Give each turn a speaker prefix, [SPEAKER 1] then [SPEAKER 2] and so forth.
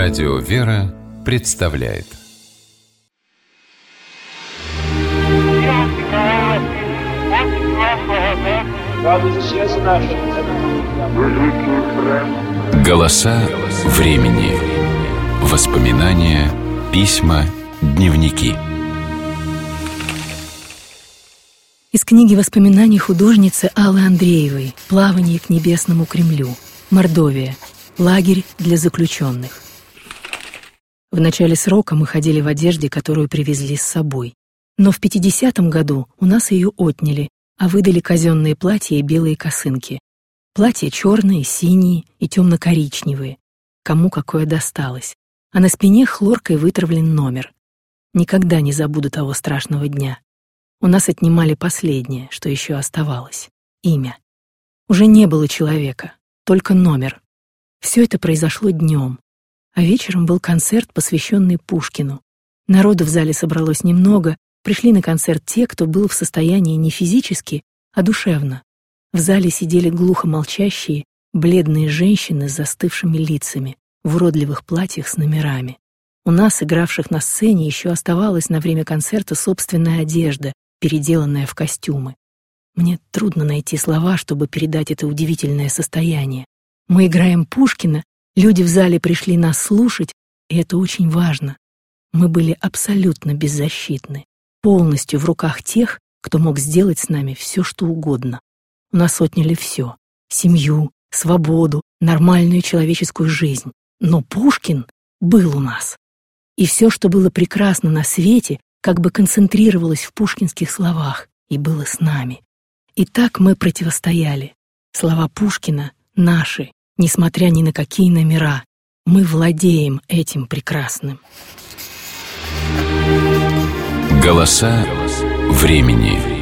[SPEAKER 1] Радио «Вера» представляет. Голоса времени. Воспоминания, письма, дневники.
[SPEAKER 2] Из книги воспоминаний художницы Аллы Андреевой «Плавание к небесному Кремлю. Мордовия. Лагерь для заключенных». В начале срока мы ходили в одежде, которую привезли с собой. Но в 50-м году у нас ее отняли, а выдали казенные платья и белые косынки. Платья черные, синие и темно-коричневые. Кому какое досталось. А на спине хлоркой вытравлен номер. Никогда не забуду того страшного дня. У нас отнимали последнее, что еще оставалось — имя. Уже не было человека, только номер. Все это произошло днем. А вечером был концерт, посвященный Пушкину. Народу в зале собралось немного, пришли на концерт те, кто был в состоянии не физически, а душевно. В зале сидели глухо молчащие, бледные женщины с застывшими лицами, в уродливых платьях с номерами. У нас, игравших на сцене, еще оставалась на время концерта собственная одежда, переделанная в костюмы. Мне трудно найти слова, чтобы передать это удивительное состояние. Мы играем Пушкина, люди в зале пришли нас слушать, и это очень важно. Мы были абсолютно беззащитны, полностью в руках тех, кто мог сделать с нами все, что угодно. У нас отняли все — семью, свободу, нормальную человеческую жизнь. Но Пушкин был у нас. И все, что было прекрасно на свете, как бы концентрировалось в пушкинских словах и было с нами. И так мы противостояли. Слова Пушкина наши, несмотря ни на какие номера. Мы владеем этим прекрасным.
[SPEAKER 1] Голоса времени.